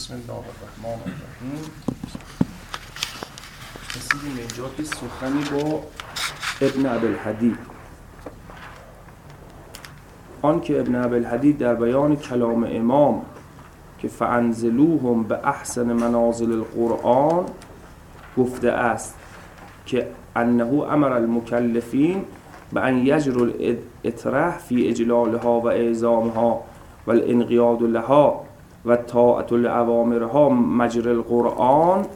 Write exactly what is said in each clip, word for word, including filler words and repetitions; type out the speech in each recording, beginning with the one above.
بسم الله الرحمن الرحیم. رسیدیم اینجا که سخنی با ابن ابوالحدید، آن که ابن ابوالحدید در بیان کلام امام که فانزلوهم به احسن منازل القرآن گفته است که انه امر المکلفین به ان یجروا الاطرح فی اجلالها و اعظامها و الانقیاد لها و طاعت لأوامرها مجرى القرآن،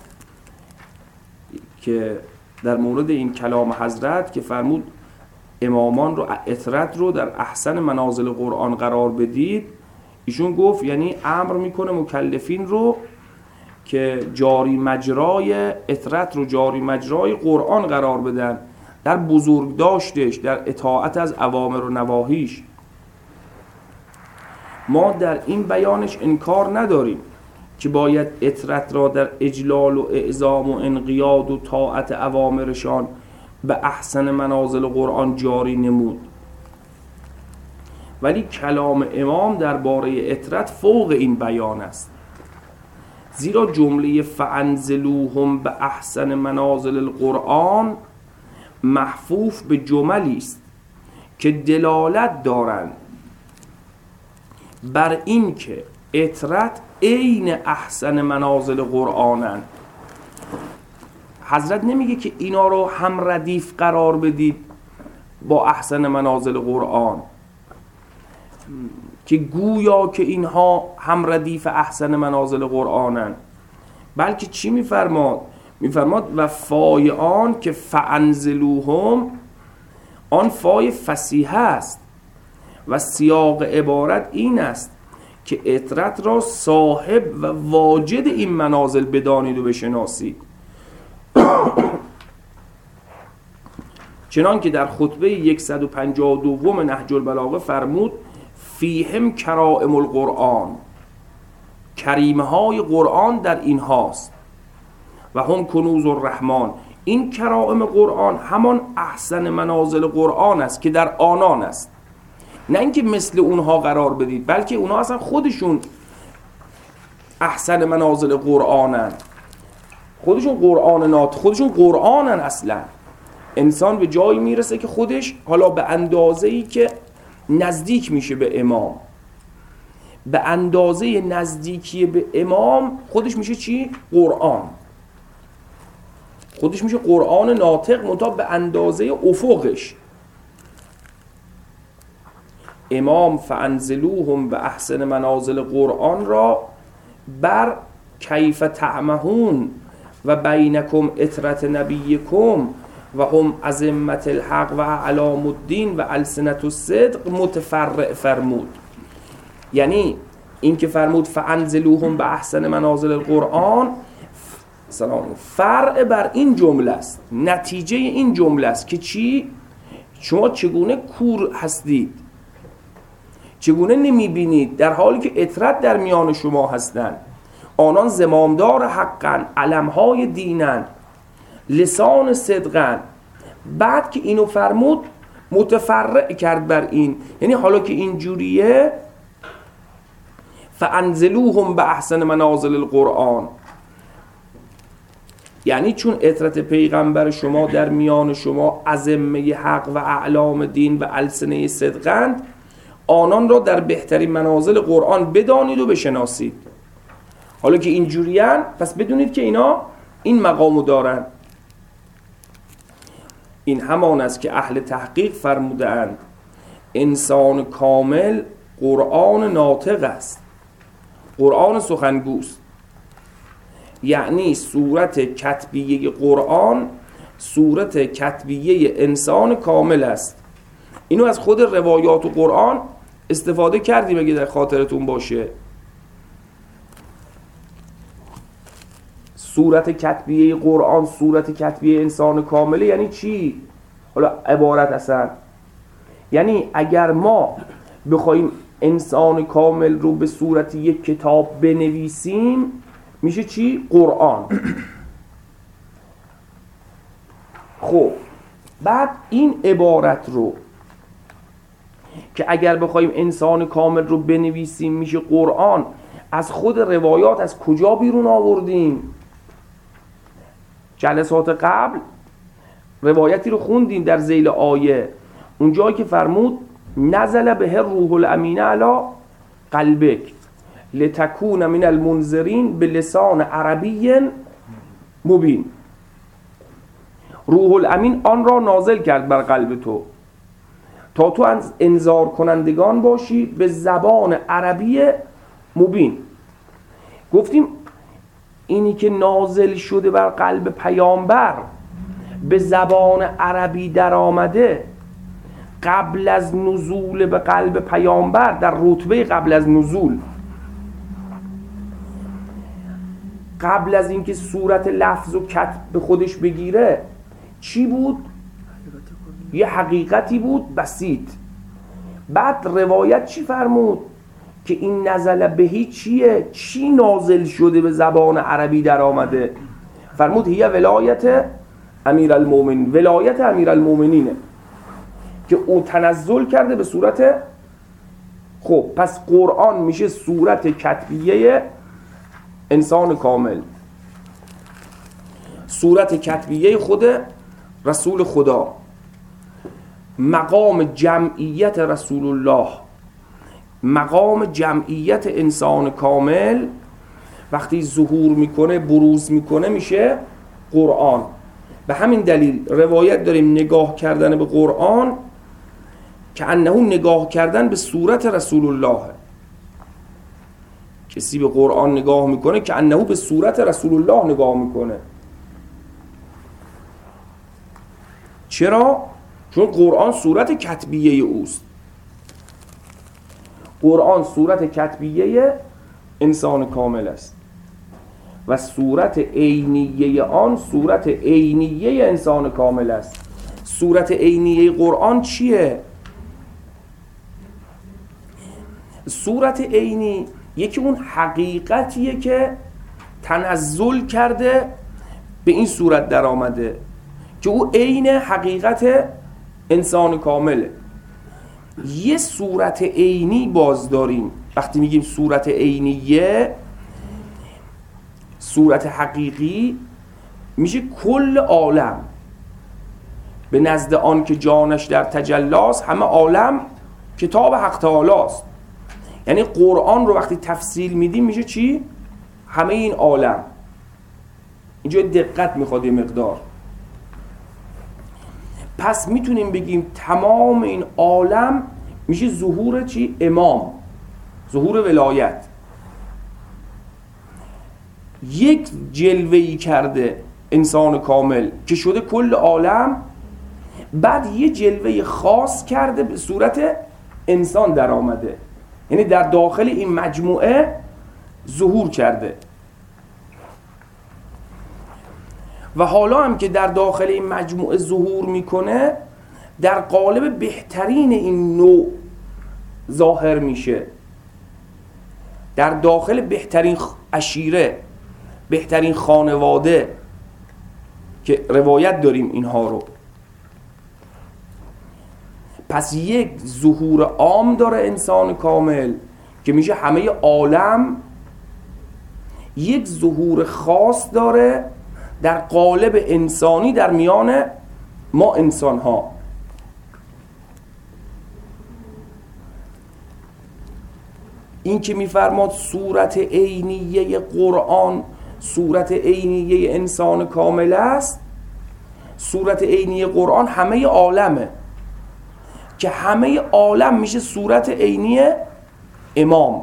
که در مورد این کلام حضرت که فرمود امامان رو اطرت رو در احسن منازل قرآن قرار بدید، ایشون گفت یعنی امر میکنه مکلفین رو که جاری مجرای اطرت رو جاری مجرای قرآن قرار بدن، در بزرگ داشتش، در اطاعت از اوامر و نواهیش. ما در این بیانش انکار نداریم که باید اطرت را در اجلال و اعظام و انقیاد و طاعت اوامرشان به احسن منازل قرآن جاری نمود، ولی کلام امام درباره اطرت فوق این بیان است، زیرا جمله فانزلوهم به احسن منازل القرآن محفوف به جملی است که دلالت دارند بر این که اطرت عین احسن منازل قرآنند. حضرت نمیگه که اینا رو هم ردیف قرار بدید با احسن منازل قرآن، که گویا که اینها هم ردیف احسن منازل قرآنند، بلکه چی میفرماد؟ میفرماد و فای آن که فانزلوهم، آن فای فصیح است و سیاق عبارت این است که اطرت را صاحب و واجد این منازل بدانید و بشناسید. چنان که در خطبه صد و پنجاه و دو نهج البلاغه فرمود فیهم کرائم القرآن، کریمه های قرآن در این هاست، و هم کنوز الرحمن، این کرائم قرآن همان احسن منازل قرآن است که در آنان است، نه اینکه مثل اونها قرار بدید، بلکه اونها اصلا خودشون احسن منازل قرآنن، خودشون قرآن نات، خودشون قرآنن. اصلا انسان به جایی میرسه که خودش حالا به اندازه‌ای که نزدیک میشه به امام، به اندازه نزدیکی به امام خودش میشه چی؟ قرآن. خودش میشه قرآن ناطق، منتها به اندازه افقش. امام فانزلوهم به احسن منازل قرآن را بر کیف تعمهون و بینکم اطرت نبیکم و هم ازمت الحق و اعلام الدین و السنت الصدق متفرع فرمود. یعنی این که فرمود فانزلوهم به احسن منازل القرآن سلام فرع بر این جمله است، نتیجه این جمله است که چی؟ شما چگونه کور هستید، چگونه نمیبینید در حالی که اطرت در میان شما هستند، آنان زمامدار حقن، علمهای دینن، لسان صدقن. بعد که اینو فرمود متفرع کرد بر این، یعنی حالا که اینجوریه فانزلوهم به احسن منازل القرآن، یعنی چون اطرت پیغمبر شما در میان شما ازمه حق و اعلام دین و السنه صدقند، آنان را در بهترین منازل قرآن بدانید و بشناسید. حالا که اینجوریان پس بدونید که اینا این مقامو دارن. این همان است که اهل تحقیق فرمودند انسان کامل قرآن ناطق است، قرآن سخنگوست، یعنی صورت کتبیه قرآن صورت کتبیه انسان کامل است. اینو از خود روایات و قرآن استفاده کردیم اگه در خاطرتون باشه. صورت کتبیه قرآن صورت کتبیه انسان کامله یعنی چی؟ حالا عبارت اصلا یعنی اگر ما بخوایم انسان کامل رو به صورت یک کتاب بنویسیم میشه چی؟ قرآن. خب بعد این عبارت رو که اگر بخوایم انسان کامل رو بنویسیم میشه قرآن، از خود روایات از کجا بیرون آوردیم؟ جلسات قبل روایتی رو خوندیم در ذیل آیه، اونجایی که فرمود نزل به روح الامین علی قلبک لتکون من المنذرین به لسان عربی مبین. روح الامین آن را نازل کرد بر قلب تو تا تو از انذار کنندگان باشی به زبان عربی مبین. گفتیم اینی که نازل شده بر قلب پیامبر به زبان عربی در آمده، قبل از نزول به قلب پیامبر، در رتبه قبل از نزول، قبل از اینکه صورت لفظ و کتب به خودش بگیره چی بود؟ یه حقیقتی بود بسیط. بعد روایت چی فرمود؟ که این نزل بهی چیه؟ چی نازل شده به زبان عربی در آمده؟ فرمود هی ولایت امیر المومنین، ولایت امیر المومنینه که او تنزل کرده به صورت. خب پس قرآن میشه صورت کتبیه انسان کامل، صورت کتبیه خود رسول خدا، مقام جمعیت رسول الله، مقام جمعیت انسان کامل وقتی ظهور میکنه، بروز میکنه، میشه قرآن. به همین دلیل روایت داریم نگاه کردن به قرآن که انه نگاه کردن به صورت رسول الله. کسی به قرآن نگاه میکنه که انه به صورت رسول الله نگاه میکنه. چرا؟ چون قرآن صورت کتبیه اوست. قرآن صورت کتبیه انسان کامل است و صورت عینیه آن صورت عینیه انسان کامل است. صورت عینیه قرآن چیه؟ صورت عینی یکی اون حقیقتیه که تنزل کرده به این صورت در آمده که او عین حقیقت انسان کامله. یه صورت عینی باز داریم. وقتی میگیم صورت عینیه، صورت حقیقی، میشه کل عالم. به نزد آن که جانش در تجلاست همه عالم کتاب حق تعالی است. یعنی قرآن رو وقتی تفصیل میدیم میشه چی؟ همه این عالم. اینجا دقت میخواد یه مقدار. پس میتونیم بگیم تمام این عالم میشه ظهور چی؟ امام، ظهور ولایت. یک جلوه‌ای کرده انسان کامل که شده کل عالم، بعد یه جلوه خاص کرده به صورت انسان در آمده، یعنی در داخل این مجموعه ظهور کرده. و حالا هم که در داخل این مجموعه ظهور میکنه در قالب بهترین این نوع ظاهر میشه، در داخل بهترین عشیره، بهترین خانواده که روایت داریم اینها رو. پس یک ظهور عام داره انسان کامل که میشه همه عالم، یک ظهور خاص داره در قالب انسانی در میان ما انسان ها. این که میفرماد صورت عینیه قرآن صورت عینیه انسان کامل است، صورت عینیه قرآن همه عالمه که همه عالم میشه صورت عینیه امام.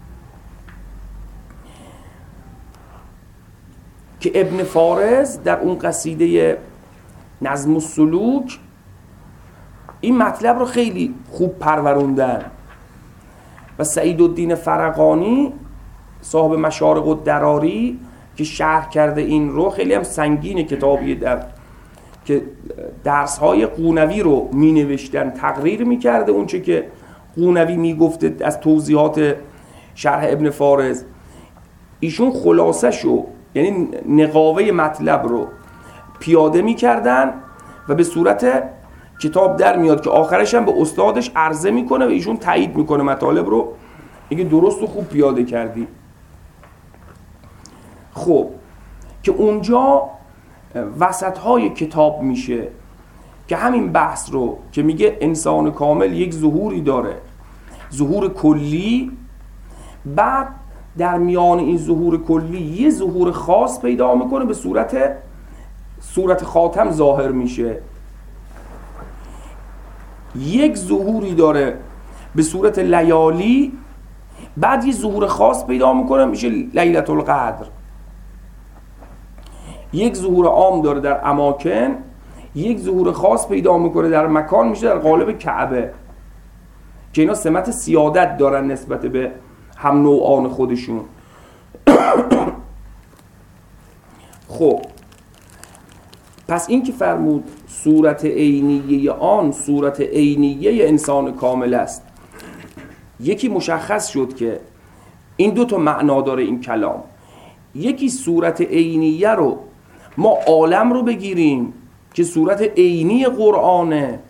که ابن فارز در اون قصیده نظم السلوک این مطلب رو خیلی خوب پروروندن و سعید الدین فرقانی صاحب مشارق الدراری که شرح کرده این رو، خیلی هم سنگینه کتابیه در که درس‌های قونوی رو می نوشتن، تقریر می کرده اون چه که قونوی می گفته از توضیحات شرح ابن فارز. ایشون خلاصه شو، یعنی نقاوه مطلب رو پیاده می کردن و به صورت کتاب در میاد که آخرش هم به استادش عرضه میکنه و ایشون تایید میکنه مطالب رو، میگه درست و خوب پیاده کردی. خب که اونجا وسط های کتاب میشه که همین بحث رو که میگه انسان کامل یک ظهوری داره، ظهور کلی، بعد در میان این ظهور کلی یه ظهور خاص پیدا میکنه به صورت صورت خاتم ظاهر میشه، یک ظهوری داره به صورت لیالی، بعد یه ظهور خاص پیدا میکنه میشه لیلة القدر، یک ظهور عام داره در اماکن، یک ظهور خاص پیدا میکنه در مکان میشه در قالب کعبه، که اینا سمت سیادت دارن نسبت به هم نوعان خودشون. خب پس این که فرمود صورت عینیه آن صورت عینیه انسان کامل است، یکی مشخص شد که این دو تا معنا داره این کلام. یکی صورت عینیه رو ما عالم رو بگیریم که صورت عینی قرآنه،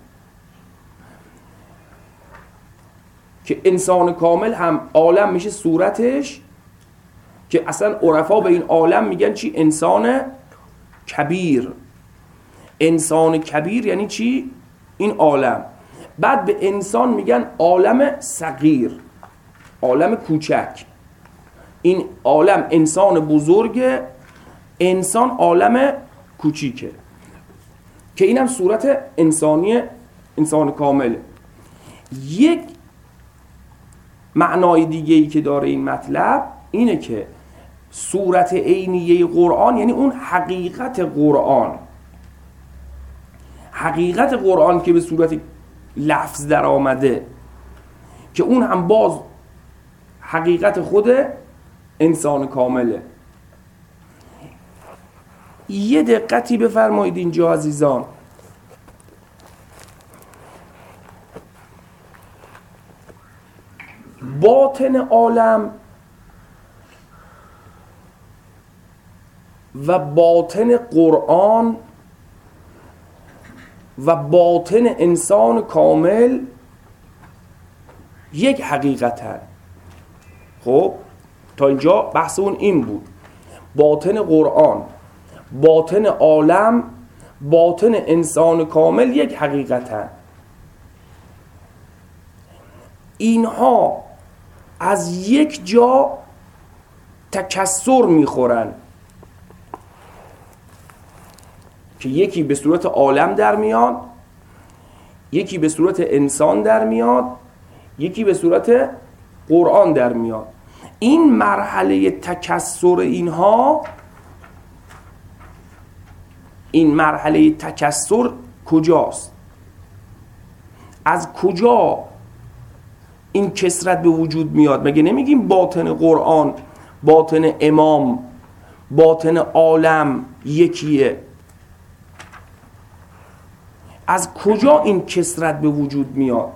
که انسان کامل هم عالم میشه صورتش، که اصلا عرفا به این عالم میگن چی؟ انسان کبیر. انسان کبیر یعنی چی؟ این عالم. بعد به انسان میگن عالم صغیر، عالم کوچک. این عالم انسان بزرگ، انسان عالم کوچیکه، که اینم صورت انسانی انسان کامله. یک معنای دیگه‌ای که داره این مطلب اینه که صورت عینیه قرآن یعنی اون حقیقت قرآن، حقیقت قرآن که به صورت لفظ در آمده، که اون هم باز حقیقت خود انسان کامله. یه دقتی بفرمایید اینجا عزیزان، باطن عالم و باطن قرآن و باطن انسان کامل یک حقیقتن. خب تا اینجا بحث اون این بود، باطن قرآن، باطن عالم، باطن انسان کامل یک حقیقتن. اینها از یک جا تکثر میخورن، که یکی به صورت عالم در میاد، یکی به صورت انسان در میاد، یکی به صورت قرآن در میاد. این مرحله تکثر اینها، این مرحله تکثر کجاست؟ از کجا این کثرت به وجود میاد؟ مگه نمیگیم باطن قرآن، باطن امام، باطن عالم یکیه؟ از کجا این کثرت به وجود میاد؟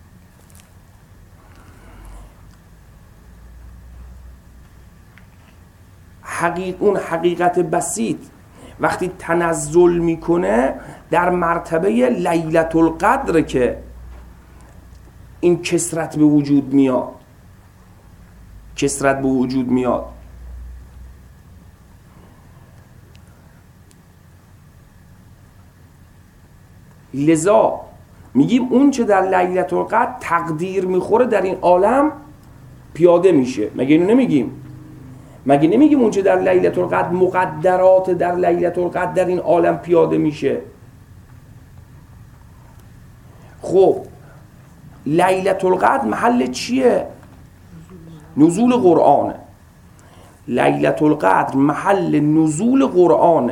حقیق اون حقیقت بسیط وقتی تنزل میکنه در مرتبه لیلة القدر که این کثرت به وجود میاد، کثرت به وجود میاد. لذا میگیم اون چه در لیلة القدر تقدیر میخوره در این عالم پیاده میشه. مگه اینو نمیگیم؟ مگه نمیگیم اون چه در لیلة القدر مقدرات در لیلة القدر در این عالم پیاده میشه؟ خب لیلة القدر محل چیه؟ نزول قرآنه. لیلة القدر محل نزول قرآنه.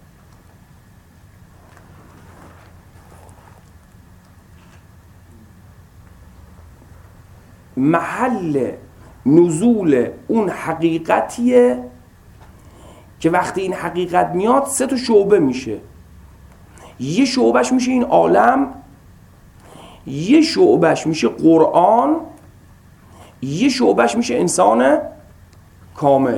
محل نزول اون حقیقتیه که وقتی این حقیقت میاد سه تا شعبه میشه. یه شعبهش میشه این عالم، یه شعبهش میشه قرآن، یه شعبهش میشه انسان کامل.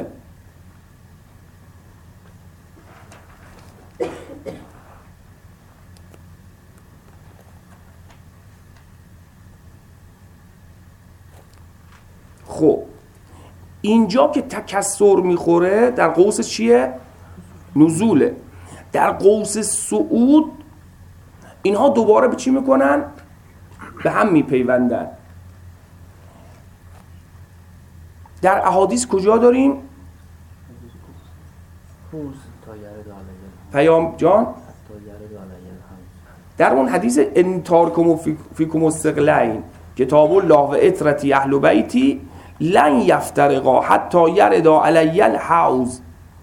خب اینجا که تکسر میخوره در قوس چیه؟ نزوله. در قوس صعود اینها دوباره به چی میکنن؟ به هم میپیوندن. در احادیث کجا داریم؟ پیام جان در اون حدیث انتارکم فیکم الثقلین کتاب الله و اطرتی اهل بیتی لن یفترقا حتی یردا علی الحوض،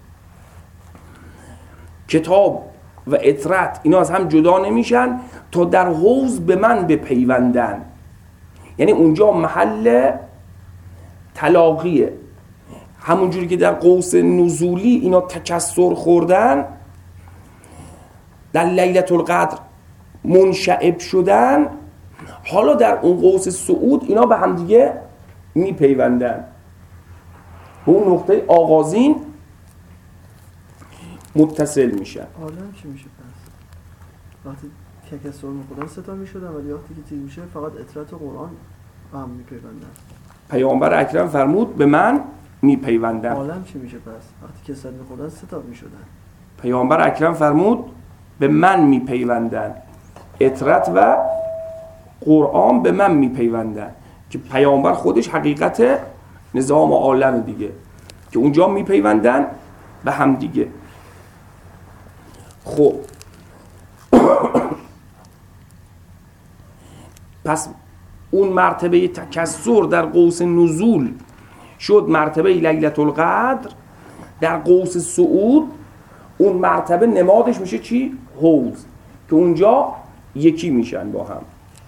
کتاب و اطرت اینا از هم جدا نمیشن تا در حوض به من بپیوندن. یعنی اونجا محل تلاقیه. همونجوری که در قوس نزولی اینا تکسر خوردن، در لیلة القدر منشعب شدن، حالا در اون قوس صعود اینا به هم دیگه میپیوندن، به اون نقطه آغازین متصل میشن. عالم چی میشه پس؟ وقتی تکسر میخوردن ستا میشدن ولی وقتی که تیر میشه فقط اطرت و قرآن به هم میپیوندن. پیامبر اکرم فرمود به من میپیوندن. عالم چی میشه پس؟ وقتی کسر میخوردن ستا میشدن. پیامبر اکرم فرمود به من میپیوندن، اطرت و قرآن به من میپیوندن، که پیامبر خودش حقیقت نظام عالم دیگه، که اونجا میپیوندن به هم دیگه. خب پس اون مرتبه تکسر در قوس نزول شد مرتبه لیلة القدر. در قوس صعود اون مرتبه نمادش میشه چی؟ حوض، که اونجا یکی میشن با هم.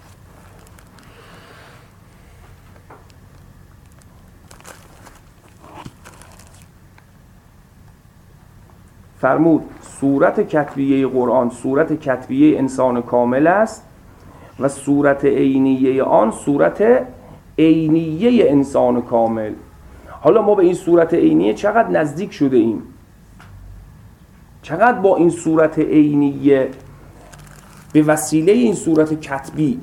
فرمود صورت کتبیه قرآن صورت کتبیه انسان کامل است و صورت عینیه آن صورت عینیه انسان کامل. حالا ما به این صورت عینیه چقدر نزدیک شده ایم؟ چقدر با این صورت عینیه به وسیله این صورت کتبی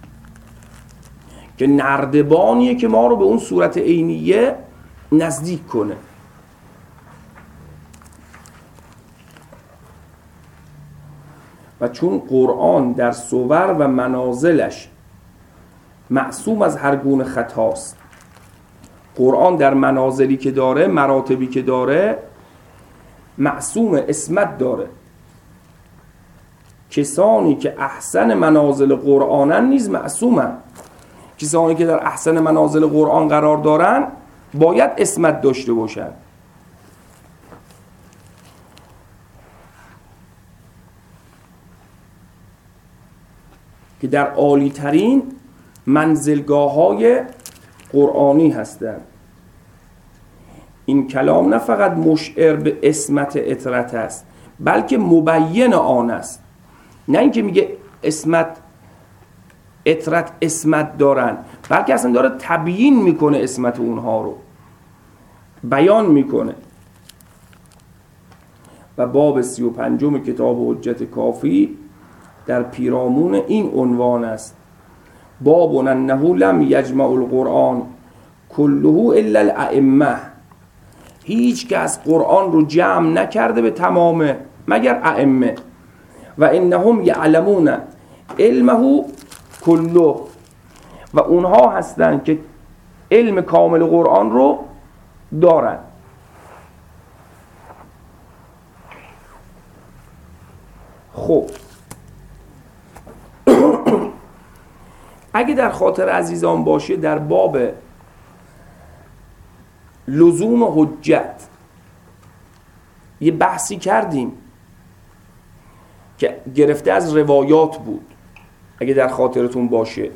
که نردبانیه که ما رو به اون صورت عینیه نزدیک کنه. و چون قرآن در صور و منازلش معصوم از هر گونه خطاست، قرآن در منازلی که داره، مراتبی که داره، معصوم، اسمت داره. کسانی که احسن منازل قرآنن نیز معصومن. کسانی که در احسن منازل قرآن قرار دارن باید اسمت داشته باشن. که در عالی ترین منزلگاه های قرآنی هستند. این کلام نه فقط مشعر به اسمت اطرت است، بلکه مبین آن است. نه اینکه میگه اسمت اطرت اسمت دارن، بلکه اصلا داره تبیین میکنه اسمت اونها رو، بیان میکنه. و باب سی و پنجم کتاب حجت کافی در پیرامون این عنوان است: باب انه لم یجمع القرآن کله الا الائمه. هیچ کس قرآن رو جمع نکرده به تمامه مگر ائمه. و انهم یعلمون علمه کله، و اونها هستن که علم کامل قرآن رو دارن. خب اگه در خاطر عزیزان باشه، در باب لزوم حجت یه بحثی کردیم که گرفته از روایات بود. اگه در خاطرتون باشه،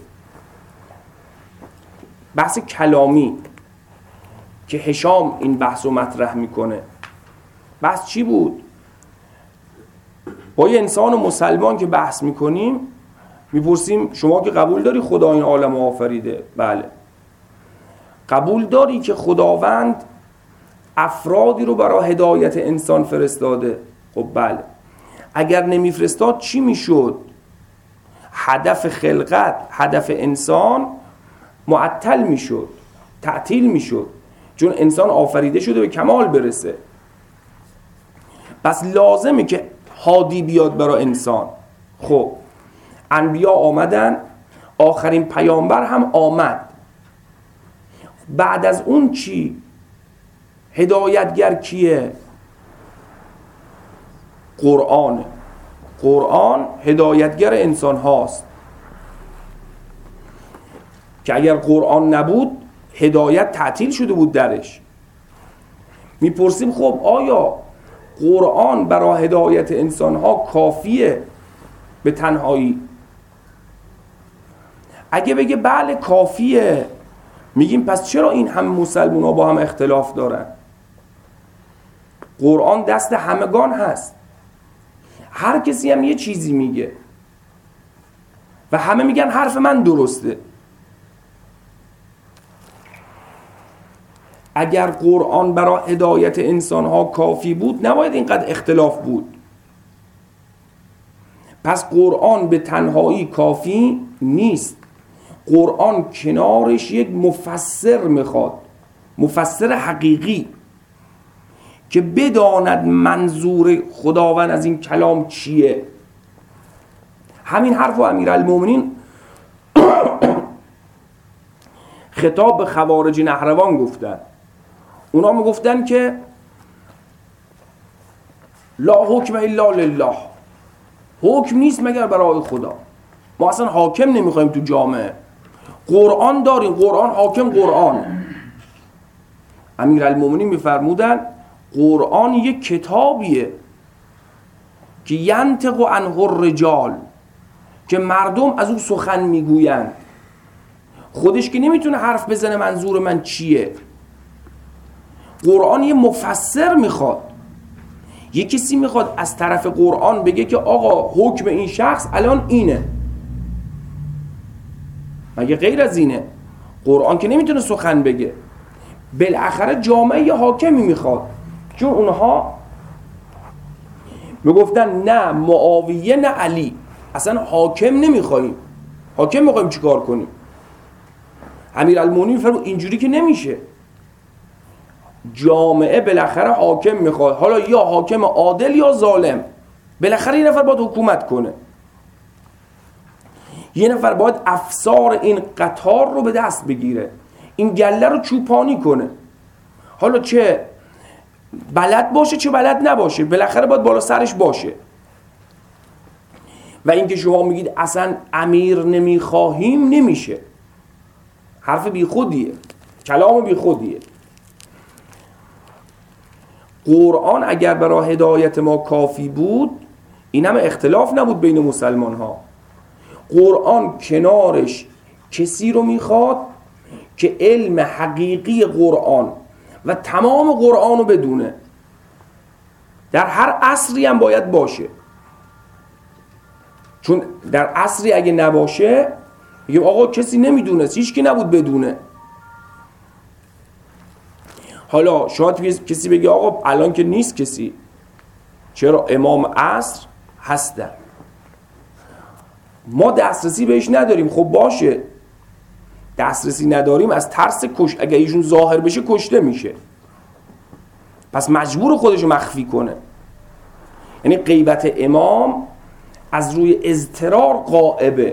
بحث کلامی که هشام این بحث رو مطرح میکنه. بحث چی بود؟ با یه انسان مسلمان که بحث میکنیم میپرسیم شما که قبول داری خدا این عالم آفریده؟ بله. قبول داری که خداوند افرادی رو برای هدایت انسان فرستاده؟ خب بله. اگر نمیفرستاد چی میشد؟ هدف خلقت، هدف انسان معطل میشد، تعطیل میشد. چون انسان آفریده شده به کمال برسه. پس لازمه که هادی بیاد برای انسان. خب انبیا آمدن، آخرین پیامبر هم آمد. بعد از اون چی؟ هدایتگر کیه؟ قرآن. قرآن هدایتگر انسان هاست که اگر قرآن نبود هدایت تعطیل شده بود درش. میپرسیم خب آیا قرآن برای هدایت انسان ها کافیه به تنهایی؟ اگه بگه بله کافیه، میگیم پس چرا این هم مسلمان ها با هم اختلاف دارن؟ قرآن دست همگان هست، هر کسی هم یه چیزی میگه و همه میگن حرف من درسته. اگر قرآن برای هدایت انسان ها کافی بود نباید اینقدر اختلاف بود. پس قرآن به تنهایی کافی نیست. قرآن کنارش یک مفسر میخواد، مفسر حقیقی که بداند منظور خداوند از این کلام چیه. همین حرف و امیرالمومنین خطاب به خوارج نهروان گفتن. اونا میگفتن که لا حکم الا لله، حکم نیست مگر برای خدا. ما اصلا حاکم نمیخوایم تو جامعه، قرآن داریم، قرآن حاکم قرآن. امیرالمومنین میفرمودن قرآن یک کتابیه که ینطق عنه الرجال، که مردم از او سخن میگویند، خودش که نمیتونه حرف بزنه منظور من چیه. قرآن یه مفسر میخواد، یه کسی میخواد از طرف قرآن بگه که آقا حکم این شخص الان اینه. مگه غیر از اینه؟ قرآن که نمیتونه سخن بگه. بالاخره جامعه یه حاکمی میخواد، چون اونها میگفتن نه معاویه نه علی، اصلا حاکم نمیخوایم. حاکم میخوایم چیکار کنیم؟ امیرالمومنین فرمود اینجوری که نمیشه، جامعه بالاخره حاکم میخواد، حالا یا حاکم عادل یا ظالم. بالاخره یه نفر باید حکومت کنه، یه نفر باید افسار این قطار رو به دست بگیره، این گله رو چوپانی کنه. حالا چه بلد باشه چه بلد نباشه، بالاخره باید بالا سرش باشه. و اینکه شما میگید اصلا امیر نمیخواهیم، نمیشه، حرف بی خودیه، کلام بی خودیه. قرآن اگر برای هدایت ما کافی بود این همه اختلاف نبود بین مسلمان ها. قرآن کنارش کسی رو میخواد که علم حقیقی قرآن و تمام قرآن رو بدونه، در هر عصری هم باید باشه. چون در عصری اگه نباشه میگم آقا کسی نمیدونه، هیچ کی نبود بدونه. حالا شاید کسی بگه آقا الان که نیست کسی، چرا امام عصر هستن، ما دسترسی بهش نداریم. خب باشه، دسترسی نداریم از ترس کش، اگه ایشون ظاهر بشه کشته میشه، پس مجبور خودشو مخفی کنه. یعنی غیبت امام از روی اضطرار غائبه،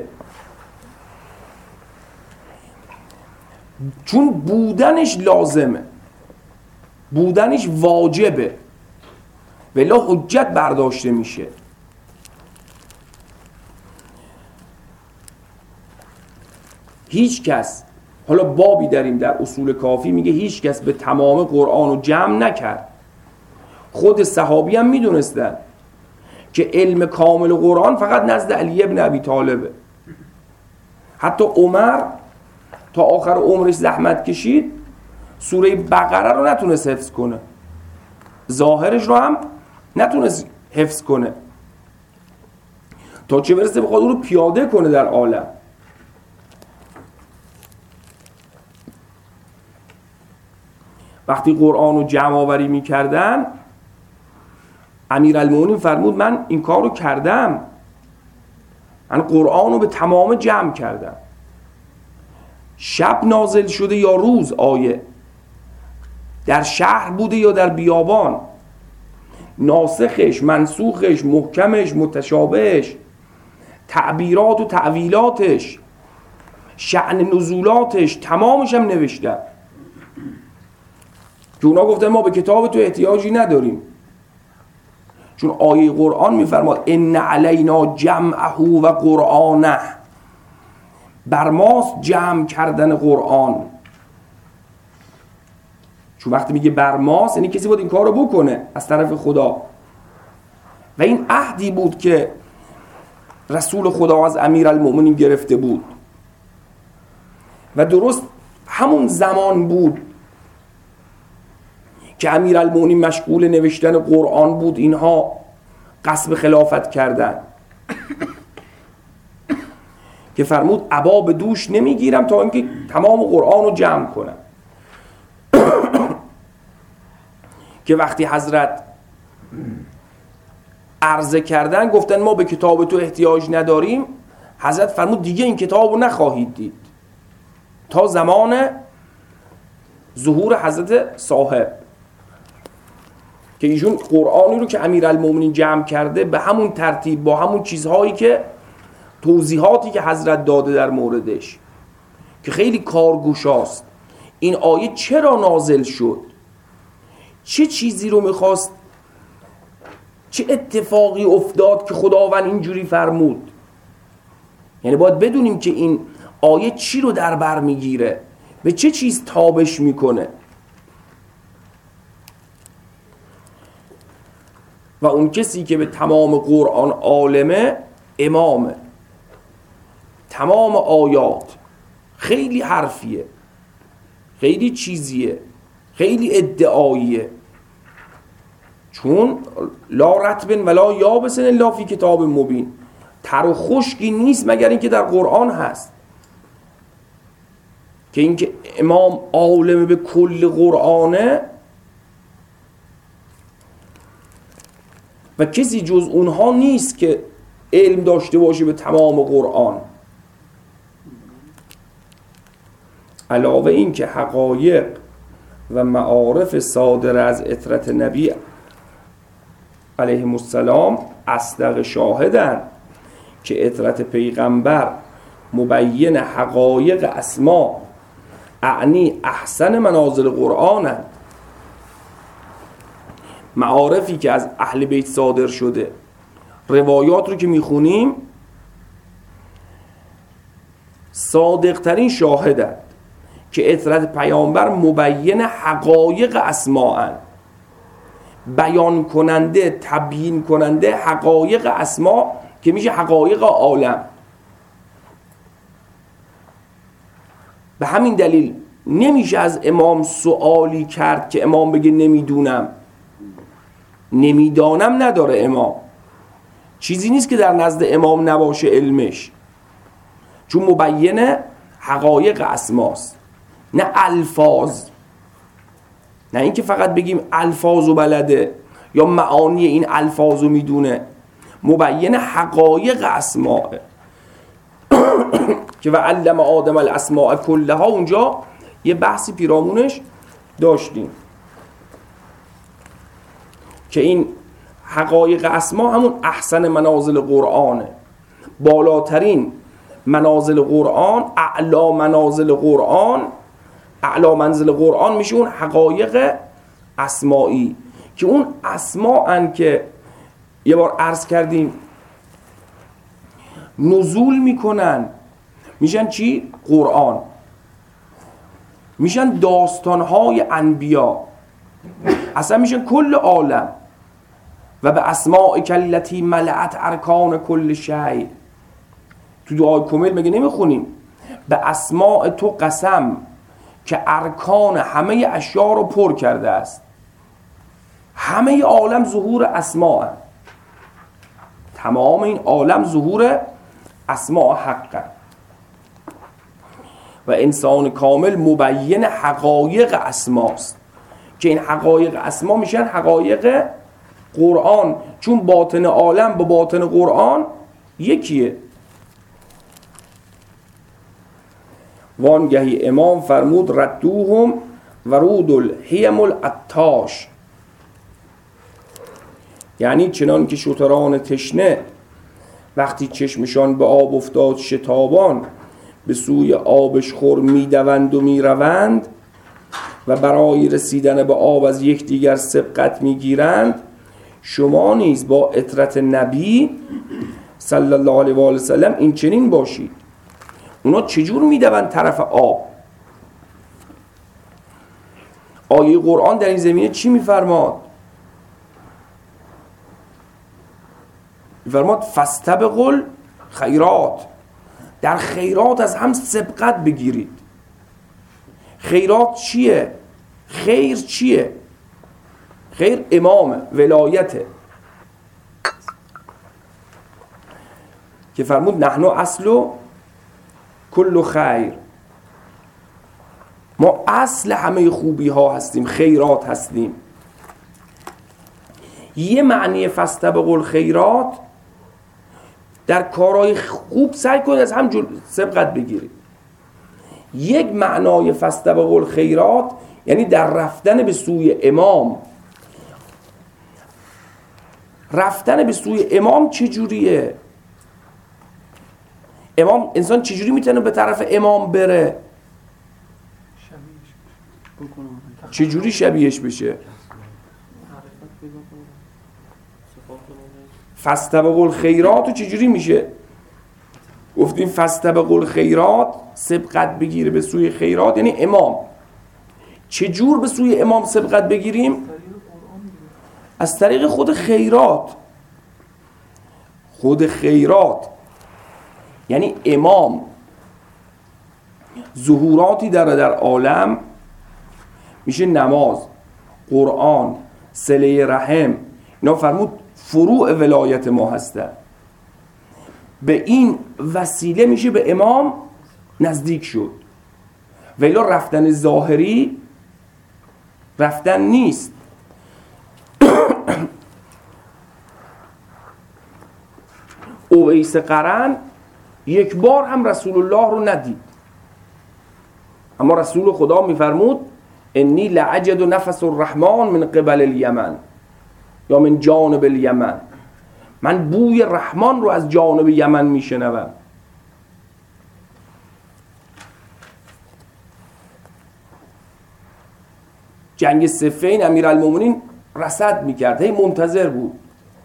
چون بودنش لازمه، بودنش واجبه، ولی حجت برداشته میشه. هیچ کس، حالا بابی داریم در اصول کافی میگه هیچ کس به تمام قرآن رو جمع نکرد. خود صحابی هم میدونستن که علم کامل قرآن فقط نزد علی ابن ابی طالبه. حتی عمر تا آخر عمرش زحمت کشید، سوره بقره رو نتونست حفظ کنه، ظاهرش رو هم نتونست حفظ کنه، تا چه برسه بخواد اون رو پیاده کنه در عالم. وقتی قرآن رو جمع آوری می کردن، امیرالمومنین فرمود من این کار رو کردم، من قرآن رو به تمام جمع کردم. شب نازل شده یا روز آیه، در شهر بوده یا در بیابان، ناسخش، منسوخش، محکمش، متشابهش، تعبیرات و تعویلاتش، شأن نزولاتش، تمامش هم نوشتن که اونا گفتن ما به کتاب تو احتیاجی نداریم، چون آیه قرآن میفرماد ان علینا جمعه و قرآنه، بر ماست جمع کردن قرآن. چون وقتی میگه بر ماست یعنی کسی باید این کار رو بکنه از طرف خدا، و این عهدی بود که رسول خدا از امیرالمؤمنین گرفته بود و درست همون زمان بود که امیرالمؤمنین مشغول نوشتن قرآن بود، اینها قصب خلافت کردن که فرمود ابا به دوش نمیگیرم تا اینکه تمام قرآن رو جمع کنم. که وقتی حضرت عرضه کردن گفتن ما به کتاب تو احتیاج نداریم، حضرت فرمود دیگه این کتاب رو نخواهید دید تا زمان ظهور حضرت صاحب، که ایشون قرآنی رو که امیرالمؤمنین جمع کرده به همون ترتیب با همون چیزهایی که توضیحاتی که حضرت داده در موردش که خیلی کارگوشاست. این آیه چرا نازل شد؟ چه چیزی رو میخواست؟ چه اتفاقی افتاد که خداوند اینجوری فرمود؟ یعنی باید بدونیم که این آیه چی رو در بر میگیره، به چه چیز تابش میکنه. و اون کسی که به تمام قرآن عالمه امامه. تمام آیات خیلی حرفیه، خیلی چیزیه، خیلی ادعاییه، چون لا رطب ولا یابس الا فی کتاب مبین، تر و خشکی نیست مگر اینکه در قرآن هست. که اینکه امام عالم به کل قرآنه و کسی جز اونها نیست که علم داشته باشه به تمام قرآن. علاوه این که حقایق و معارف صادر از اطرت نبی علیه السلام اصدق شاهدن که اطرت پیغمبر مبین حقایق اسما، اعنی احسن منازل قرآن، معارفی که از اهل بیت صادر شده، روایات رو که میخونیم صادق ترین شاهدن که اطرت پیامبر مبین حقایق اسماء، بیان کننده، تبیین کننده حقایق اسما که میشه حقایق عالم. به همین دلیل نمیشه از امام سوالی کرد که امام بگه نمیدونم. نمیدانم نداره امام، چیزی نیست که در نزد امام نباشه علمش، چون مبین حقایق اسماست، نه الفاظ. نه اینکه فقط بگیم الفاظو بلده یا معانی این الفاظو میدونه، مبین حقایق اسماء که و علم آدم الاسماء کلها. اونجا یه بحثی پیرامونش داشتیم که این حقایق اسما همون احسن منازل قرآنه، بالاترین منازل قرآن، اعلا منازل قرآن، اعلا منزل قرآن میشه اون حقایق اسمایی که اون اسماءن که یه بار عرض کردیم نزول میکنن، میشن چی؟ قرآن، میشن داستانهای انبیا، اصلا میشن کل عالم. و به اسماء کلتی ملعت ارکان کل شیء، تو دعای کمیل مگه نمیخونیم به اسماء تو قسم که ارکان همه اشیاء رو پر کرده است. همه عالم ظهور اسماء، تمام این عالم ظهور اسماء حقا. و انسان کامل مبین حقایق اسماست که این حقایق اسما میشن حقایق قرآن، چون باطن عالم با باطن قرآن یکیه. وانگهی امام فرمود ردوهم ورود الحیم العطاش، یعنی چنان که شتران تشنه وقتی چشمشان به آب افتاد شتابان به سوی آبش خور میدوند و میروند و برای رسیدن به آب از یکدیگر سبقت میگیرند، شما نیز با عطرت نبی صلی الله علیه و آله وسلم این چنین باشید. اونا چجور میدوند طرف آب؟ آیه قرآن در این زمینه چی میفرماد؟ میفرماد فاستبقوا الخیرات، در خیرات از هم سبقت بگیرید. خیرات چیه؟ خیر چیه؟ خیر امام ولایته که فرمود نحن اصل کل خیر، ما اصل همه خوبی ها هستیم، خیرات هستیم. یه معنی فاستبقوا الخیرات، در کارهای خوب سعی کنید از هم سبقت بگیرید. یک معنای فاستبقوا الخیرات یعنی در رفتن به سوی امام. رفتن به سوی امام چجوریه؟ امام انسان چجوری میتونه به طرف امام بره؟ چجوری شبیهش بشه؟ فاستبقوا الخیرات و چجوری میشه؟ گفتیم فاستبقوا الخیرات سبقت بگیره به سوی خیرات یعنی امام. چجور به سوی امام سبقت بگیریم؟ از طریق خود خیرات. خود خیرات یعنی امام ظهوراتی داره در عالم، میشه نماز، قرآن، صله رحم، اینا فرمود فروع ولایت ما هستن. به این وسیله میشه به امام نزدیک شد. ولی رفتن ظاهری رفتن نیست. اویس قرن یک بار هم رسول الله رو ندید، اما رسول خدا میفرمود انی لعجد نفس الرحمن من قبل الیمن یا من جانب الیمن، من بوی رحمان رو از جانب یمن میشنوم. جنگ صفین امیرالمومنین رصد میکرد، هی منتظر بود.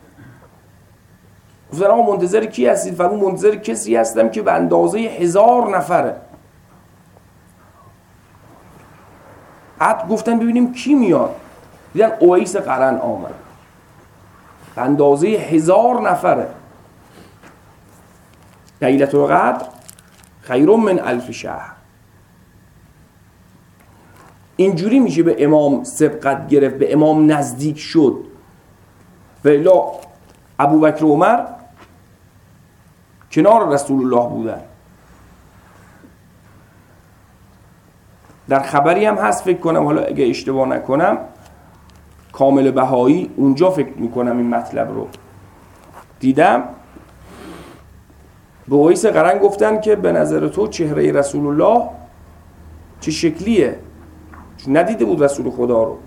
گفتن آقا منتظر کی هستید؟ فرمود منتظر کسی هستم که به اندازه هزار نفره. بعد گفتن ببینیم کی میاد، دیدن اویس قرن آمد به اندازه هزار نفره. لیلة القدر خیر من الف شهر. اینجوری میشه به امام سبقت گرفت، به امام نزدیک شد. ولی ابوبکر و عمر کنار رسول الله بودن. در خبری هم هست فکر کنم، حالا اگه اشتباه نکنم کامل بهایی اونجا فکر میکنم این مطلب رو دیدم، به اویس قرن گفتن که به نظر تو چهره رسول الله چه شکلیه؟ چون ندیده بود رسول خدا رو.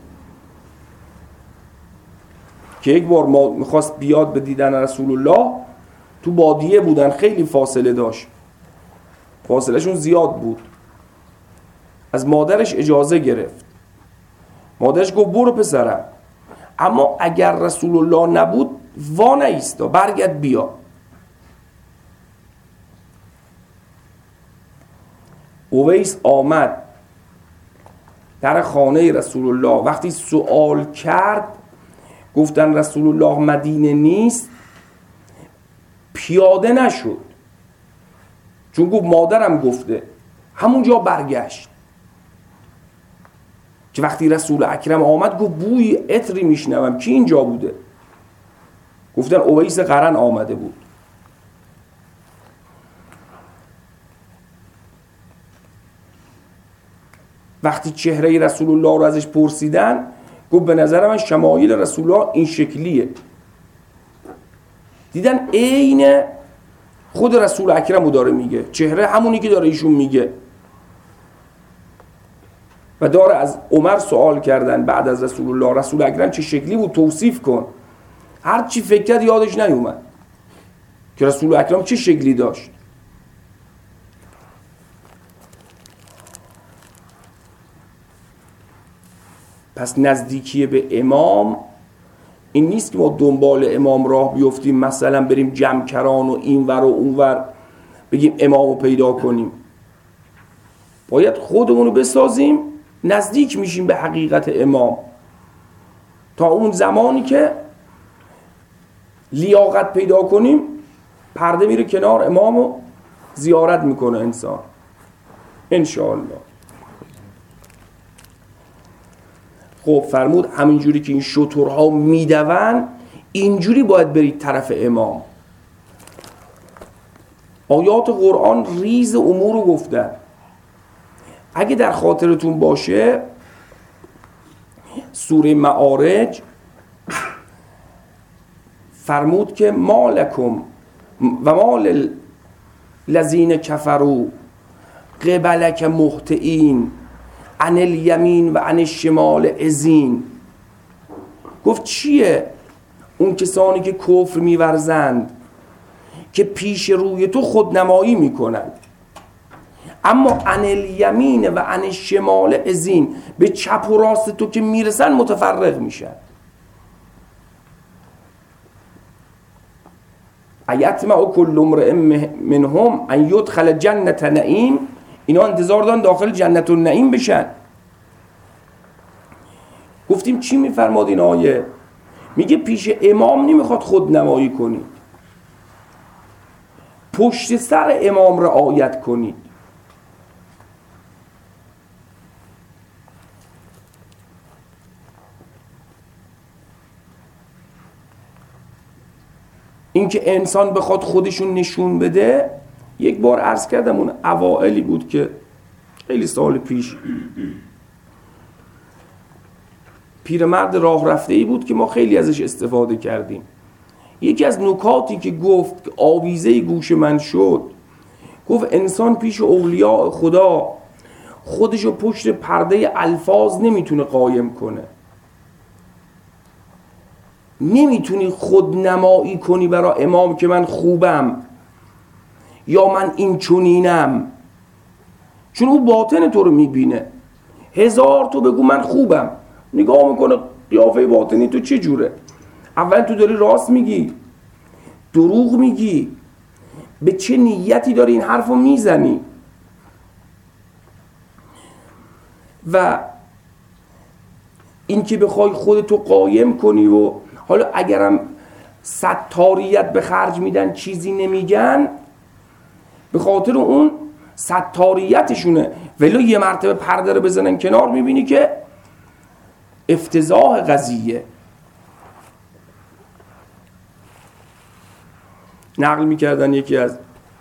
که یک بار ما میخواست بیاد به دیدن رسول الله، تو بادیه بودن، خیلی فاصله داشت، فاصله شون زیاد بود. از مادرش اجازه گرفت، مادرش گفت برو پسرم، اما اگر رسول الله نبود وا نایستا، برگرد بیا. اویس آمد در خانه رسول الله. وقتی سوال کرد گفتن رسول الله مدینه نیست، پیاده نشد، چون گفت مادرم گفته. همونجا برگشت که وقتی رسول اکرم آمد گفت بوی عطری میشنوم، کی اینجا بوده؟ گفتن اویس قرن آمده بود. وقتی چهره رسول الله رو ازش پرسیدن گفت به نظر من شمایل رسول الله این شکلیه. دیدن عین خود رسول اکرم رو داره میگه، چهره همونی که داره ایشون میگه. و داره از عمر سوال کردن بعد از رسول الله، رسول اکرم چه شکلی بود توصیف کن. هر چی فکر کرد یادش نیومد که رسول اکرم چه شکلی داشت. پس نزدیکی به امام این نیست که ما دنبال امام راه بیفتیم، مثلا بریم جمکران و اینور و اونور بگیم امامو پیدا کنیم. باید خودمونو بسازیم نزدیک میشیم به حقیقت امام، تا اون زمانی که لیاقت پیدا کنیم پرده میره کنار، امامو زیارت میکنه انسان انشاءالله. خب فرمود همینجوری که این شترها میدون اینجوری باید برید طرف امام. آیات قرآن ریز امور رو گفتن. اگه در خاطرتون باشه سوره معارج فرمود که مالکم و مال الذین کفروا قبلک مهطعین عن الیمین و عن الشمال عزین. گفت چیه اون کسانی که کفر میورزند که پیش روی تو خودنمایی میکنند، اما عن الیمین و عن الشمال عزین، به چپ و راست تو که میرسن متفرق میشن. ایطمع کل امرئ منهم ان یدخل جنت نعیم، اینا انتظار دارن داخل جنت النعیم بشن. گفتیم چی میفرماد این آیه؟ میگه پیش امام نمیخواد خودنمایی کنید، پشت سر امام رعایت کنید. اینکه انسان بخواد خودشون نشون بده، یک بار عرض کردم اون اوائلی بود که خیلی سال پیش پیرمرد راه رفته‌ای بود که ما خیلی ازش استفاده کردیم. یکی از نکاتی که گفت که آویزه گوش من شد، گفت انسان پیش اولیاء خدا خودشو پشت پرده الفاظ نمیتونه قایم کنه. نمیتونی خودنمایی کنی برای امام که من خوبم یا من این چونینم، چون او باطن تو رو میبینه. هزار تو بگو من خوبم، نگاه میکنه قیافه باطنی تو چه جوره. اولا تو داری راست میگی، دروغ میگی، به چه نیتی داری این حرف رو میزنی. و این که بخوای خودتو قایم کنی و حالا اگرم ستاریت به خرج میدن چیزی نمیگن، به خاطر اون ستاریتشونه، ولی یه مرتبه پرده رو بزنن کنار میبینی که افتضاح قضیه. نقل میکردن یکی از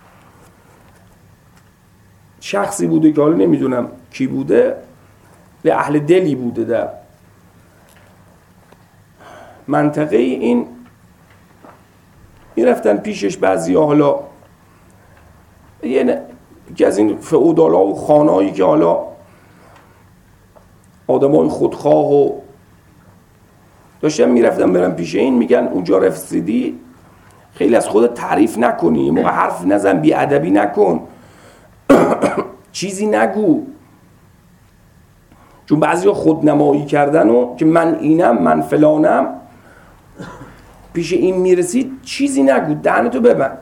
شخصی بوده که حالا نمیدونم کی بوده، به اهل دلی بوده در منطقه این، میرفتن پیشش بعضی ها، حالا یکی از این فئودالا و خانایی که حالا آدمای خودخواه و داشتن میرفتن برن پیش این، میگن اونجا رسیدی خیلی از خودت تعریف نکنی، موقع حرف نزن، بی ادبی نکن، چیزی نگو، چون بعضی ها خودنمایی کردن و که من اینم من فلانم، پیش این میرسید چیزی نگو، دهنتو ببند.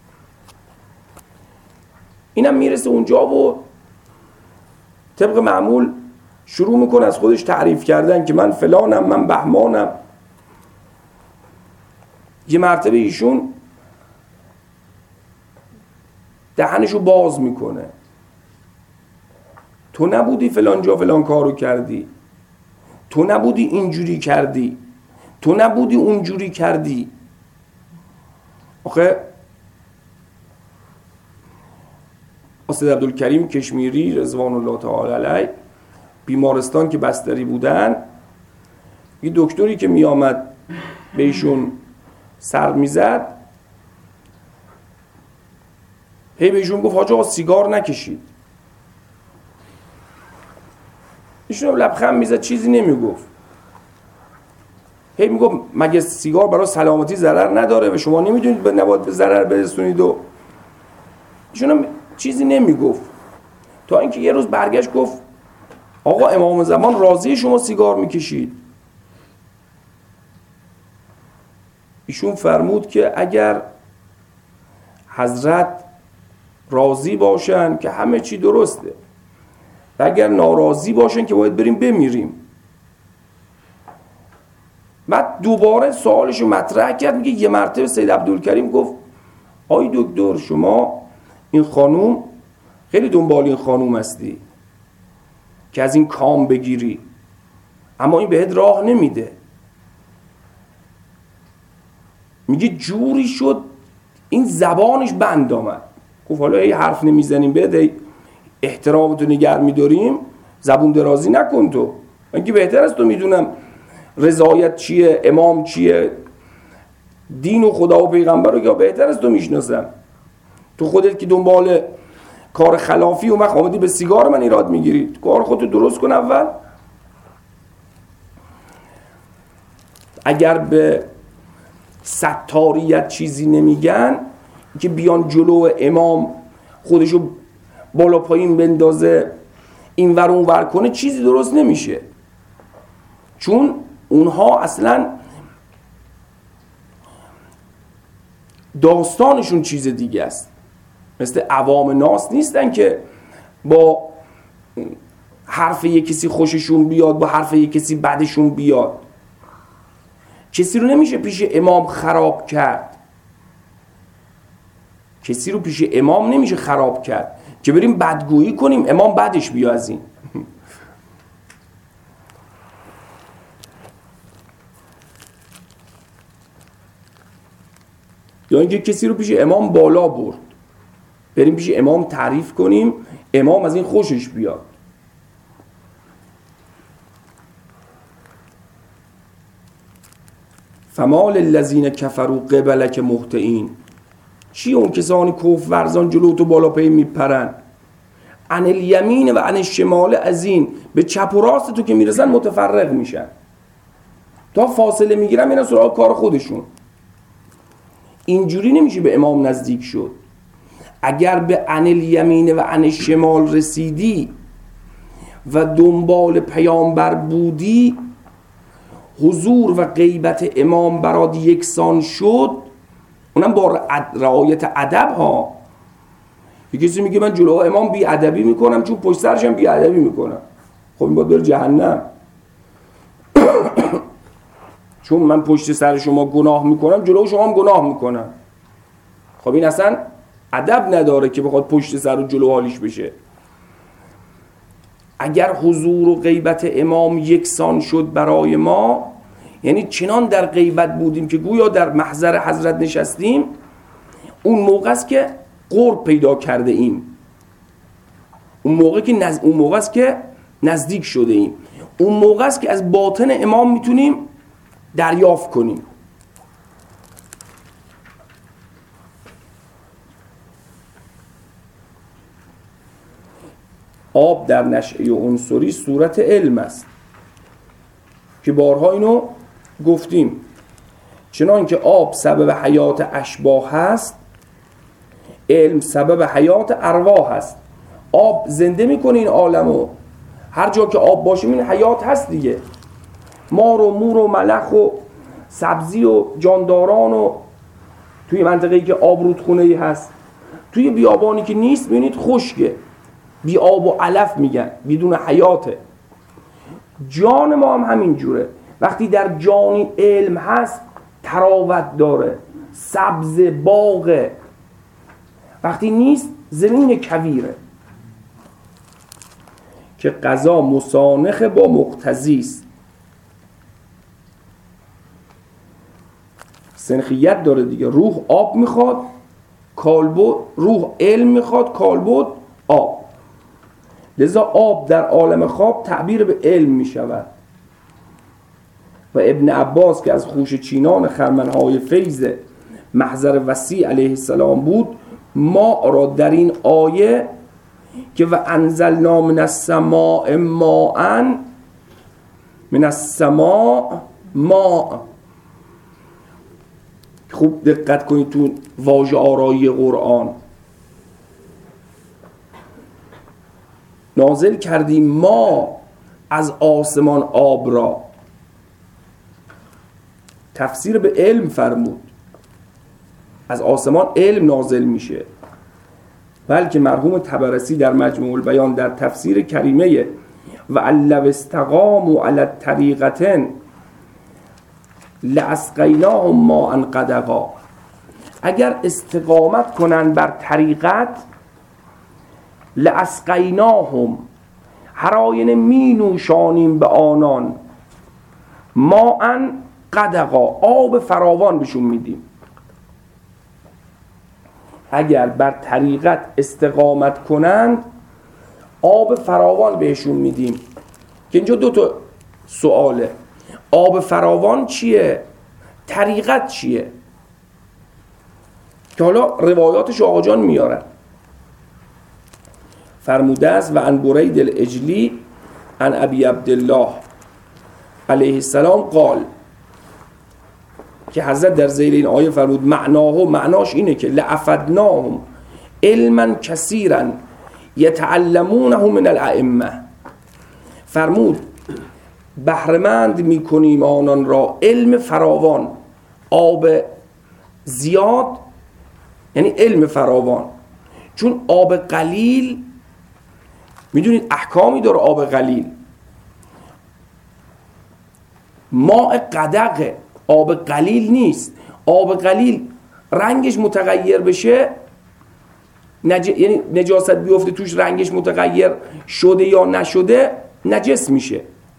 اینم میرسه اونجا و طبق معمول شروع میکنه از خودش تعریف کردن که من فلانم، من بهمانم. یه مرتبه ایشون دهنشو باز میکنه، تو نبودی فلان جا فلان کارو کردی، تو نبودی اینجوری کردی، تو نبودی اونجوری کردی. آخه استاد عبدالکریم کشمیری رضوان الله تعالی علیه بیمارستان که بستری بودن، یه دکتری که می آمد بهشون سر میزد، هی بهشون گفت حاج آقا سیگار نکشید. ایشون لبخند میزد، چیزی نمیگفت. هی میگفت مگه سیگار برای سلامتی ضرر نداره و شما نمیدونید به نباید به ضرر برسونید؟ و ایشون هم چیزی نمیگفت تا اینکه یه روز برگشت گفت آقا امام زمان راضی شما سیگار میکشید؟ ایشون فرمود که اگر حضرت راضی باشن که همه چی درسته و اگر ناراضی باشن که باید بریم بمیریم. بعد دوباره سوالشو مطرح کرد، میگه یه مرتبه سید عبدالکریم گفت آی دکتر شما این خانوم خیلی دنبال این خانوم هستی که از این کام بگیری، اما این بهت راه نمیده. میگه جوری شد این زبانش بند آمد. گفت حالا ای حرف نمیزنیم بده احترامتو نگر میداریم، زبون درازی نکن. تو من که بهتر از تو میدونم رضایت چیه، امام چیه، دین و خدا و پیغمبر رو یا بهتر از تو میشناسم. تو خودت که دنبال کار خلافی و وقت آمدی به سیگار من ایراد میگیری، کار خودتو درست کن اول. اگر به ستاریت چیزی نمیگن که بیان جلو امام خودشو بالا پایین بندازه این ور اون ور کنه، چیزی درست نمیشه. چون اونها اصلا داستانشون چیز دیگه است، مثل عوام ناس نیستن که با حرف یک کسی خوششون بیاد با حرف یک کسی بدشون بیاد. کسی رو نمیشه پیش امام خراب کرد، کسی رو پیش امام نمیشه خراب کرد که بریم بدگویی کنیم امام بدش بیا از این. یا اینکه کسی رو پیش امام بالا برد، بریم پیش امام تعریف کنیم امام از این خوشش بیاد. فما للذین کفروا قبلک مهطعین، چی اون کسانی کفر ورزان جلو تو بالا پی میپرن؟ عن الیمین و عن الشمال از این، به چپ و راست تو که میرسن متفرق میشن، تا فاصله میگیرن میرن سراغ کار خودشون. اینجوری نمیشه به امام نزدیک شد. اگر به عن الیمین و عن الشمال رسیدی و دنبال پیامبر بودی، حضور و غیبت امام برات یکسان شد، اونم با رعایت ادب ها. یه کسی میگه من جلو امام بی ادبی میکنم چون پشت سرشم بی ادبی میکنم، خب این باید بره جهنم. چون من پشت سر شما گناه میکنم جلو شما هم گناه میکنم. خب این اصلا ادب نداره که بخواد پشت سر و جلو حالیش بشه. اگر حضور و غیبت امام یکسان شد برای ما، یعنی چنان در غیبت بودیم که گویا در محضر حضرت نشستیم، اون موقع است که قرب پیدا کرده ایم، اون موقع که نز... اون موقع است که نزدیک شده ایم، اون موقع است که از باطن امام میتونیم دریافت کنیم. آب در نشأه عنصری صورت علم است که بارها اینو گفتیم. چنان که آب سبب حیات اشباح هست، علم سبب حیات ارواح هست. آب زنده میکنه این عالمو، هر جا که آب باشه این حیات هست دیگه. مار و مور و ملخ و سبزی و جانداران و توی منطقه‌ای که آب رودخونه‌ای هست، توی بیابانی که نیست میبینید خشکه، بی آب و علف میگن، بدون حیاته. جان ما هم همین جوره، وقتی در جانی علم هست تراوت داره، سبز باغه، وقتی نیست زمین کویره. که قضا مسانخ با مقتضی است، سنخیت داره دیگه. روح آب میخواد، کالبد، روح علم میخواد، کالبد آب. لذا آب در عالم خواب تعبیر به علم میشود. و ابن عباس که از خوش چینان خرمنهای فیض محضر وسیع علیه السلام بود، ما را در این آیه که و انزلنا من السماء ماء، من السماء ماء. خوب دقت کنید تو واژه آرایی قرآن. نازل کردیم ما از آسمان آب را. تفسیر به علم فرمود، از آسمان علم نازل میشه. بلکه مرحوم طبرسی در مجموع البیان در تفسیر کریمه و لو استقاموا علی الطریقة لاسقیناهم ماء غدقا، اگر استقامت کنن بر طریقت، لاسقیناهم هر آینه می نوشانیم به آنان، ماء غدقا آب فراوان بهشون میدیم. اگر بر طریقت استقامت کنند آب فراوان بهشون میدیم. که اینجا دو تا سواله، آب فراوان چیه؟ طریقت چیه؟ که حالا روایاتش آقا جان میارن. فرموده است و عن برید الاجلی عن ابی عبدالله علیه السلام قال، که حضرت در ذیل این آیه فرمود معناه معناش اینه که لافدناهم علما کثیرا یتعلمونه من الائمه، فرمود بهره‌مند میکنیم آنان را علم فراوان. آب زیاد یعنی علم فراوان، چون آب قلیل میدونید احکامی داره. آب قلیل ماء غدق، آب قلیل نیست. آب قلیل رنگش متغیر بشه، نج... یعنی نجاست بیفته توش، رنگش متغیر شده یا نشده نجس میشه.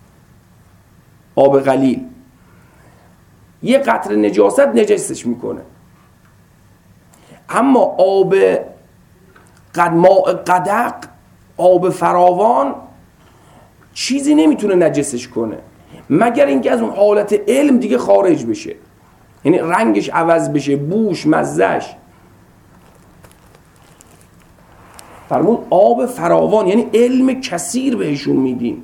آب قلیل یه قطره نجاست نجسش میکنه. اما آب قد ماء غدق، آب فراوان، چیزی نمیتونه نجسش کنه مگر اینکه از اون حالت علم دیگه خارج بشه، یعنی رنگش عوض بشه، بوش، مزهش. فرمون آب فراوان یعنی علم کثیر بهشون میدیم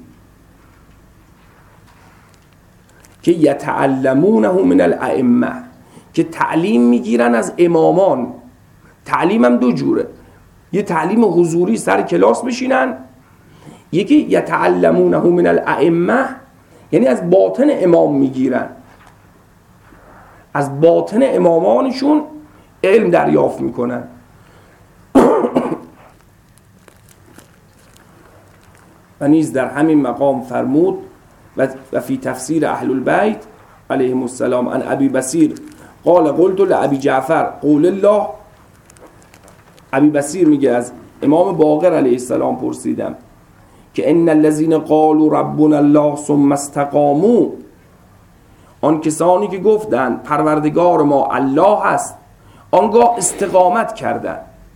که یتعلمونه من الائمه، که تعلیم میگیرن از امامان. تعلیم هم دو جوره، یه تعلیم حضوری سر کلاس بشینن، یکی یتعلمونه من الائمه یعنی از باطن امام میگیرن، از باطن امامانشون علم دریافت میکنن. و نیز در همین مقام فرمود و فی تفسیر اهل البیت علیهم السلام عن ابی بصیر قال قلت لابی جعفر قول الله. ابی بصیر میگه از امام باقر علیه السلام پرسیدم که ان الذين قالوا ربنا الله ثم استقاموا، آن کسانی که گفتند پروردگار ما الله است آنگاه استقامت کردند.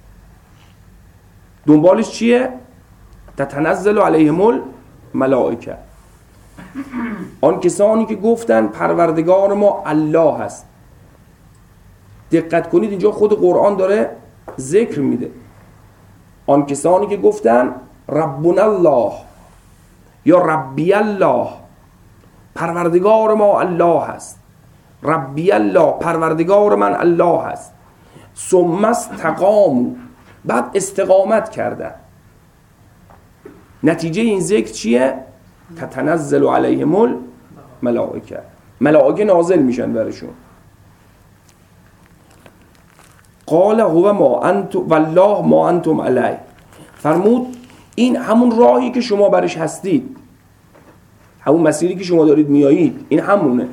دنبالش چیه؟ تتنزل علیهم الملائکه. آن کسانی که گفتند پروردگار ما الله است. دقت کنید اینجا خود قرآن داره ذکر میده. آن کسانی که گفتند ربنا الله یا ربی الله، پروردگار ما الله است. ربی الله، پروردگار من الله است. ثم استقاموا، بعد استقامت کردن. نتیجه این ذکر چیه؟ تتنزل علیهم الملائکه، ملائکه نازل میشن برشون. قال هو ما انتم والله ما انتم علیه، فرمود این همون راهی که شما برش هستید، همون مسیری که شما دارید میایید، این همونه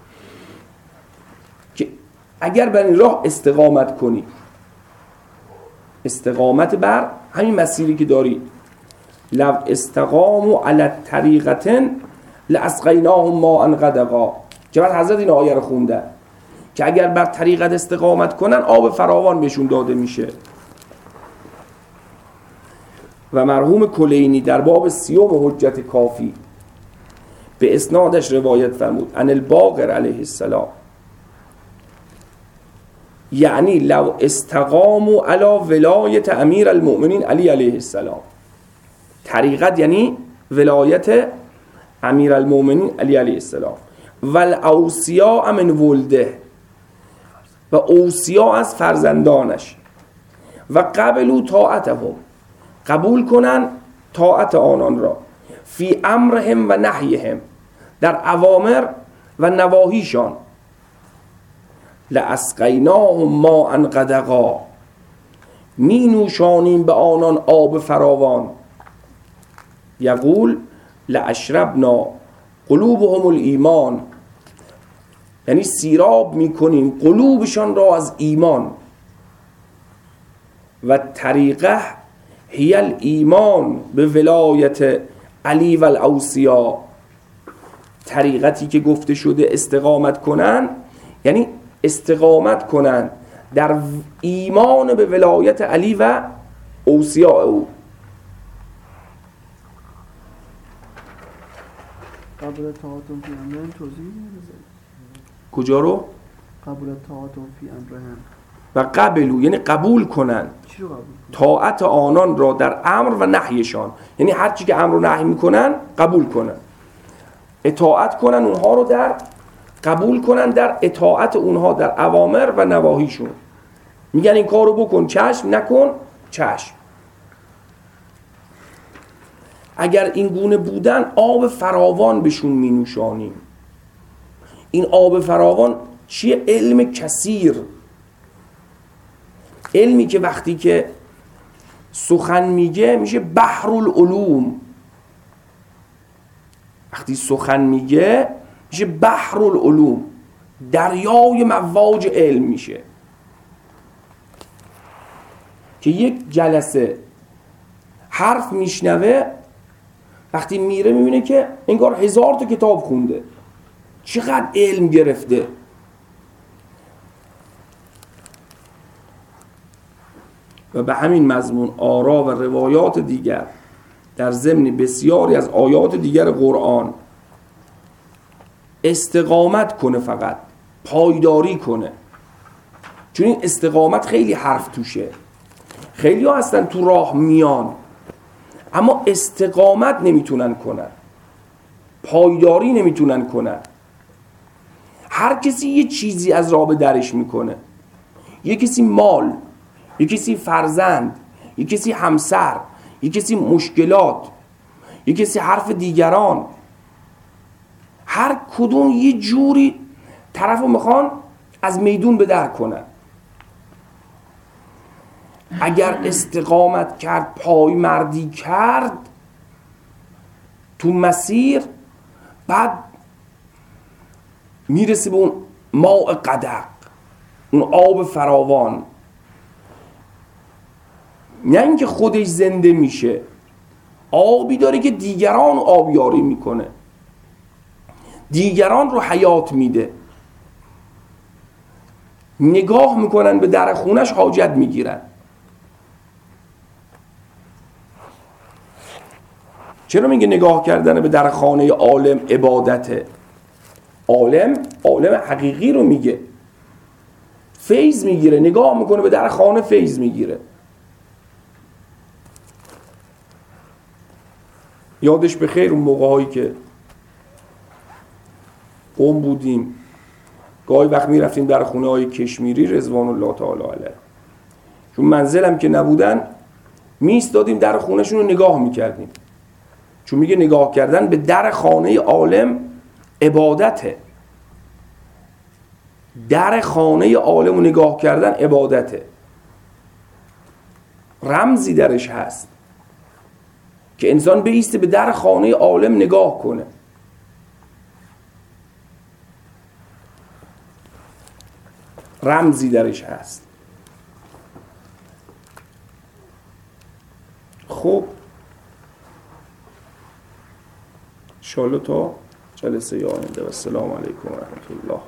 که اگر بر این راه استقامت کنید، استقامت بر همین مسیری که دارید، لو استقاموا علی الطریقة لاسقیناهم ماء غدقا، که بعد حضرت این آیه رو خوندن که اگر بر طریقت استقامت کنن آب فراوان بهشون داده میشه. و مرحوم کلینی در باب سیوم حجت کافی به اسنادش روایت فرمود عن الباقر علیه السلام، یعنی لو استقاموا علی ولایت امیر المؤمنین علی علیه السلام، طریقت یعنی ولایت امیرالمومنین علی علیه السلام، و الاوصیاء من ولده، و اوصیا از فرزندانش، و قبلوا طاعتهم، قبول کنن طاعت آنان را، فی امرهم و نهیهم، در اوامر و نواهیشان، لاسقیناهم ماء غدقا، می نوشانیم به آنان آب فراوان، یقول لاشربنا قلوبهم الایمان، یعنی سیراب میکنیم قلوبشان را از ایمان، و طریقه هی الایمان به ولایت علی و الاوصیا، طریقتی که گفته شده استقامت کنن یعنی استقامت کنن در ایمان به ولایت علی و اوصیا او. قبول طاعتون فی امرهم توضیح میدید؟ کجا رو؟ قبول طاعتون فی امرهم، و قبلو یعنی قبول کنن چی رو قبول کنن؟ طاعت آنان را در امر و نهیشان، یعنی هر چی که امر و نهی میکنن قبول کنن، اطاعت کنن اونها رو، در قبول کنن در اطاعت اونها در اوامر و نواهیشون. میگن این کارو بکن، چشم، نکن، چشم. اگر این گونه بودن آب فراوان بهشون می نوشانیم. این آب فراوان چیه؟ علم کثیر، علمی که وقتی که سخن میگه میشه بحر العلوم، وقتی سخن میگه میشه بحر العلوم، دریای مواج علم میشه، که یک جلسه حرف میشنوه وقتی میره میبینه که انگار هزار تا کتاب خونده، چقدر علم گرفته. و به همین مضمون آرا و روایات دیگر در ضمن بسیاری از آیات دیگر قرآن استقامت کنه، فقط پایداری کنه، چون این استقامت خیلی حرف توشه. خیلی ها هستن تو راه میان اما استقامت نمیتونن کنن، پایداری نمیتونن کنن. هر کسی یه چیزی از راه به درش میکنه، یه کسی مال، یه کسی فرزند، یه کسی همسر، یه کسی مشکلات، یه کسی حرف دیگران. هر کدوم یه جوری طرفو میخوان از میدون به در کنن. اگر استقامت کرد، پایمردی کرد تو مسیر، بعد میرسه به اون ماء غدق، اون آب فراوان. نه اینکه خودش زنده میشه، آبی داره که دیگران آبیاری میکنه، دیگران رو حیات میده. نگاه میکنن به در خونش، حاجت میگیرن. چرا میگه نگاه کردن به در خانه عالم عبادته؟ عالم عالم حقیقی رو میگه، فیض میگیره، نگاه میکنه به در خانه، فیض میگیره. یادش به خیر اون موقع هایی که قوم بودیم، گاهی وقت میرفتیم در خونه های کشمیری رضوان الله تعالی علیه، چون منزلم که نبودن میستادیم در خونهشون رو نگاه میکردیم، چون میگه نگاه کردن به در خانه عالم عبادته. در خانه عالم رو نگاه کردن عبادته. رمزی درش هست که انسان بایسته به در خانه عالم نگاه کنه. رمزی درش هست. خب انشاءالله تا جلسه آینده و السلام علیکم و رحمت الله.